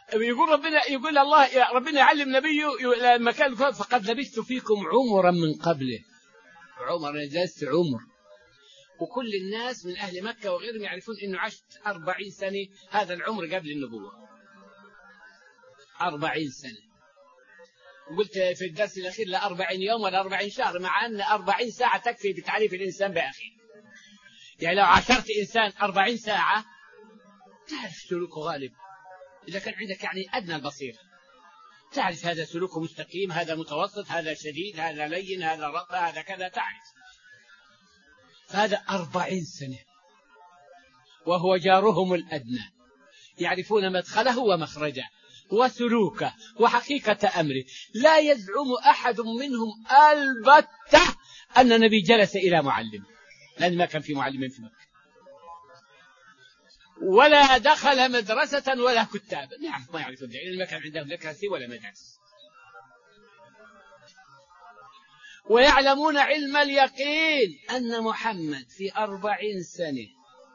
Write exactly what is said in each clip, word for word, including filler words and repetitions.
يقول ربنا يقول الله ربنا يعلم نبيه لما كان فقد لبثت فيكم عمرا من قبله. عمر جلست عمر، وكل الناس من أهل مكة وغيرهم يعرفون إنه عشت أربعين سنة، هذا العمر قبل النبوة أربعين سنة. قلت في الدرس الأخير لا أربعين يوم ولا أربعين شهر، مع أن أربعين ساعة تكفي بتعريف الإنسان بأخيه. يعني لو عاشرت إنسان أربعين ساعة تعرف سلوكه غالب، إذا كان عندك يعني أدنى البصيرة تعرف هذا سلوكه مستقيم، هذا متوسط، هذا شديد، هذا لين، هذا رقة، هذا كذا، تعرف. فهذا أربعين سنة وهو جارهم الأدنى، يعرفون مدخله ومخرجه وسلوكه وحقيقة أمره. لا يزعم أحد منهم البتة أن النبي جلس إلى معلم، لأن ما كان في معلم في مكة، ولا دخل مدرسة ولا كتاب. نعم ما يعرفون ذلك، لأن ما كان عندهم لا كراسي ولا مدارس. ويعلمون علم اليقين أن محمد في أربعين سنة.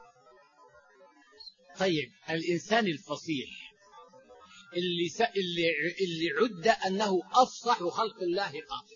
طيب الإنسان الفصيح اللي س... اللي اللي عد أنه أفصح خلق الله قاطب،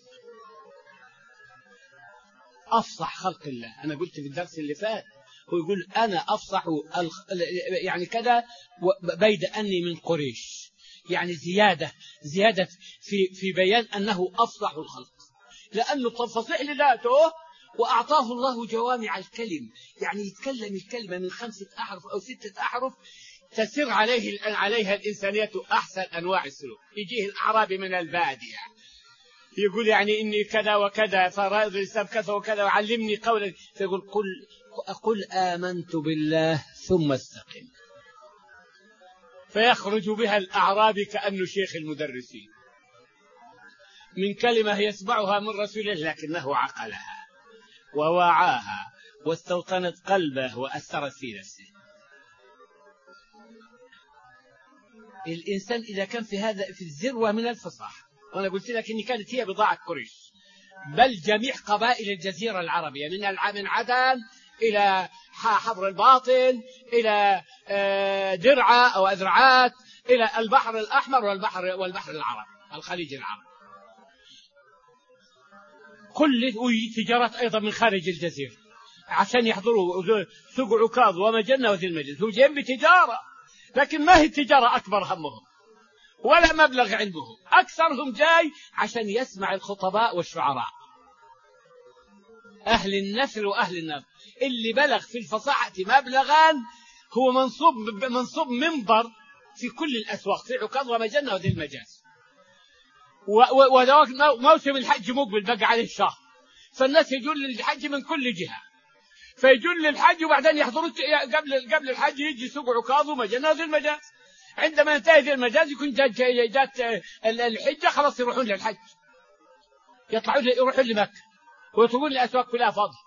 أفصح خلق الله. أنا قلت في الدرس اللي فات هو يقول أنا أفصح الخ... يعني كذا بيد أني من قريش، يعني زيادة زيادة في في بيان أنه أفصح الخلق، لأنه فصيح لذاته وأعطاه الله جوامع الكلم، يعني يتكلم الكلمة من خمسة أحرف أو ستة أحرف تسير عليه عليها الإنسانية أحسن أنواع السلوك. يجيه الأعرابي من البادية يقول يعني إني كذا وكذا فرائض الإسلام كذا وكذا وعلمني قولا، فيقول قل قل آمنت بالله ثم استقم، فيخرج بها الأعرابي كأنه شيخ المدرسين من كلمة يسمعها من رسول الله، لكنه عقلها ووعاها واستوطنت قلبه وأثرت في نفسه. الإنسان إذا كان في هذا في الذروة من الفصاحة، وأنا قلت لك إن كانت هي بضاعة قريش، بل جميع قبائل الجزيرة العربية من من عدن إلى حبر الباطن إلى درعا أو أذرعات إلى البحر الأحمر والبحر والبحر العربي الخليج العربي، كل تجارات أيضا من خارج الجزيرة عشان يحضروا سوق عكاظ ومجنة وذي المجلس، هو جايين بتجارة، لكن ما هي التجارة أكبر همهم ولا مبلغ عندهم، أكثرهم جاي عشان يسمع الخطباء والشعراء أهل النثر وأهل النثر. اللي بلغ في الفصاحة مبلغا هو منصوب منصوب منبر في كل الأسواق في عكاظ ومجنة وذي المجاز، وموسم الحج مقبل بقى عليه الشهر، فالناس يجون للحج من كل جهة، فيجون للحج وبعدين يحضروا قبل قبل الحج يجي سوق عكاظ ومجنة وذي المجاز. عندما ينتهي ذي المجاز يكون جات جات الحجة خلاص يروحون للحج، يطلعون يروحون لمكة ويتركون الأسواق كلها فاضية.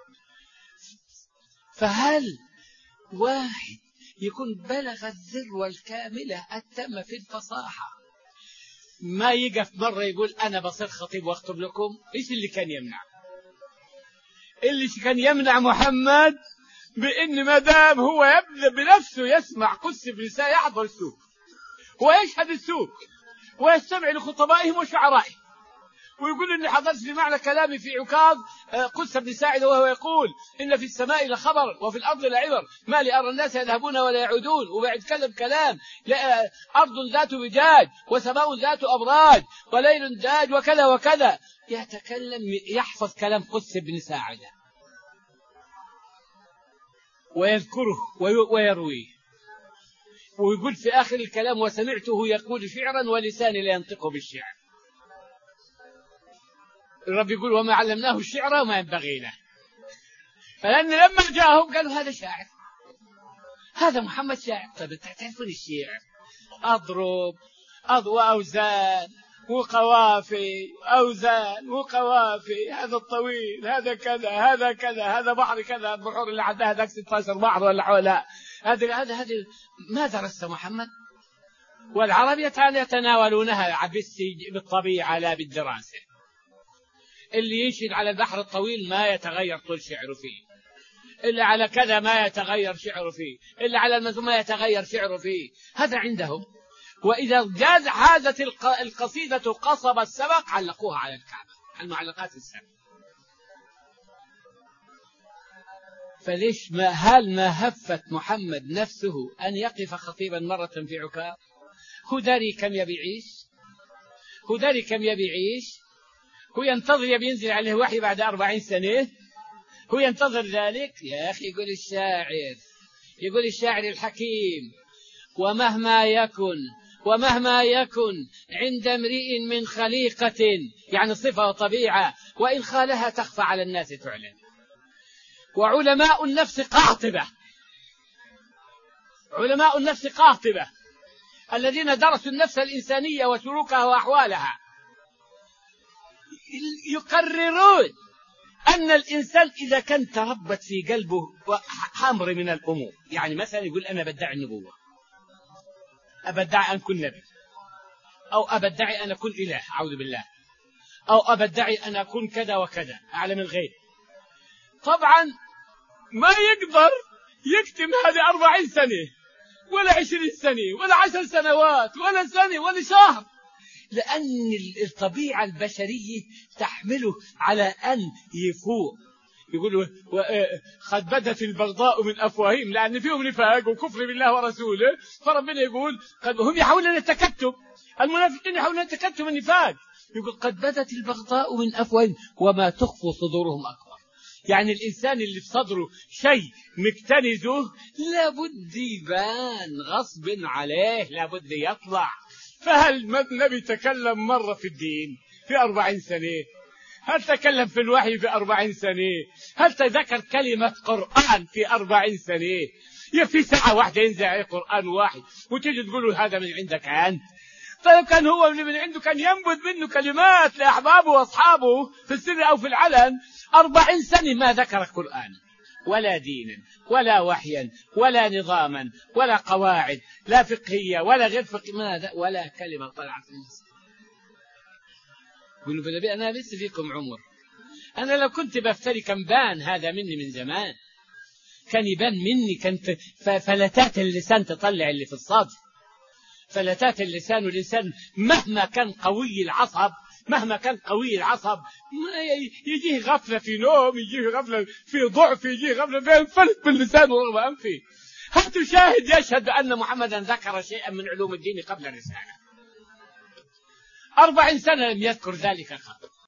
فهل واحد يكون بلغ الذروة الكاملة التامة في الفصاحة ما يقف مرة يقول أنا بصير خطيب واخطب لكم؟ إيش اللي كان يمنع؟ اللي كان يمنع محمد بأن ما دام هو يبدأ بنفسه يسمع قدس بن ساعة يحضر السوق ويشهد السوق ويستمع لخطبائهم وشعرائهم ويقول إني حضرت بمعنى كلامي في عكاظ قدس بن ساعد وهو يقول إن في السماء لخبر وفي الأرض لعبر ما لأرى الناس يذهبون ولا يعودون، وبعد كلام كلام أرض ذات وجاج وسماء ذات أبراج وليل داج وكذا وكذا، يتكلم يحفظ كلام قدس بن ساعدة ويذكره ويرويه، ويقول في آخر الكلام وسمعته يقول شعرا ولساني لا ينطق بالشعر. الرب يقول وما علمناه الشعر وما ينبغي له، فلأن لما جاءهم قالوا هذا شاعر، هذا محمد شاعر. طيب تعرفون الشعر أضرب أضوى أوزان وقوافي أوزان وقوافي، هذا الطويل هذا كذا هذا كذا هذا بحر كذا، البحور اللي عدها ذاك ستة عشر بحر ولا حولها، هذا هذا هذا ما درست محمد؟ والعرب يتناولونها بالطبيعة لا بالدراسة. اللي ينشد على البحر الطويل ما يتغير طول شعره فيه، اللي على كذا ما يتغير شعره فيه، اللي على المزون ما يتغير شعره فيه، هذا عندهم. وإذا جاز حازت القصيدة قصب السبق علقوها على الكعبة، المعلقات السبع. فليش ما هل ما هفت محمد نفسه أن يقف خطيبا مرة في عكاظ؟ هو داري كم يبي يعيش؟ هو داري كم يبي يعيش؟ هو ينتظر يبي ينزل عليه وحي بعد أربعين سنة؟ هو ينتظر ذلك؟ يا أخي يقول الشاعر، يقول الشاعر الحكيم: ومهما يكن ومهما يكن عند امرئ من خليقة، يعني صفة وطبيعة، وإن خالها تخفى على الناس تعلن. وعلماء النفس قاطبة، علماء النفس قاطبة الذين درسوا النفس الإنسانية وسلوكها وأحوالها يقررون أن الإنسان إذا كان تربت في قلبه حمر من الأمور، يعني مثلا يقول أنا بدعي النبوة، أبدعي أن أكون نبي، أو أبدعي أن أكون إله أعوذ بالله، أو أبدعي أن أكون كذا وكذا أعلم الغيب. طبعا ما يقدر يكتم هذه أربعين سنة ولا عشرين سنة ولا عشر سنوات ولا سنة ولا شهر، لأن الطبيعة البشرية تحمله على أن يفوق. يقولوا قد بدت البغضاء من أفواههم، لأن فيهم نفاق وكفر بالله ورسوله، فربنا يقول هم يحاولون التكتم، المنافقين يحاولون التكتم النفاق، يقول قد بدت البغضاء من أفواههم وما تخفوا صدورهم أكبر. يعني الإنسان اللي في صدره شيء مكتنزه لابد يبان غصب عليه، لابد يطلع. فهل النبي تكلم مرة في الدين في أربعين سنة؟ هل تكلم في الوحي في أربعين سنة؟ هل تذكر كلمة قرآن في أربعين سنة؟ يا في ساعة واحدة ينزل عليه قرآن واحد وتيجي تقول هذا من عندك أنت؟ طيب كان هو اللي من عنده كان ينبذ منه كلمات لأحبابه وأصحابه في السر أو في العلن. أربعين سنة ما ذكر قرآن ولا دينا ولا وحيا ولا نظاما ولا قواعد لا فقهية ولا غير فقهية، ماذا ولا كلمة طلعت من لسانه. قلوا بلبي أنا لسه فيكم عمر، أنا لو كنت بفتري كان بان هذا مني من زمان، كان يبان مني، كانت فلتات اللسان تطلع اللي في الصدر، فلتات اللسان. والإنسان مهما كان قوي العصب، مهما كان قوي العصب يجيه غفلة في نوم، يجيه غفلة في ضعف، يجيه غفلة فينفلت باللسان ورغم أنفه. هاتوا شاهد يشهد بأن محمدا ذكر شيئا من علوم الدين قبل الرسالة. أربعين سنة لم يذكر ذلك قط.